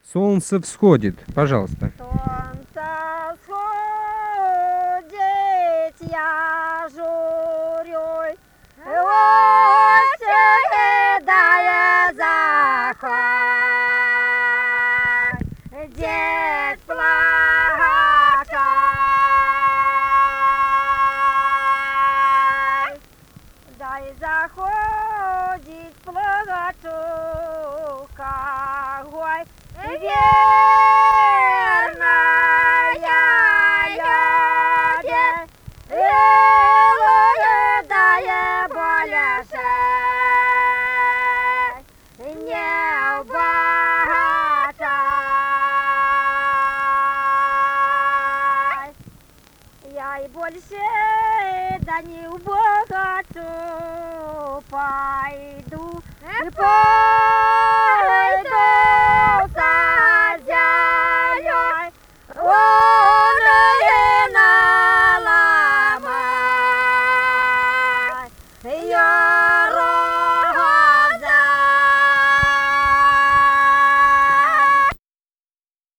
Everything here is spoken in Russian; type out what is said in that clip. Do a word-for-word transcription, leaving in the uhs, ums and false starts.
Солнце всходит. Пожалуйста. Солнце сходит, я журюсь, лучше дая заход, дед плачет, дай заходит плачу, какой верная люди, илудая больше не убогачай. Я и больше да не убогачу, пойду по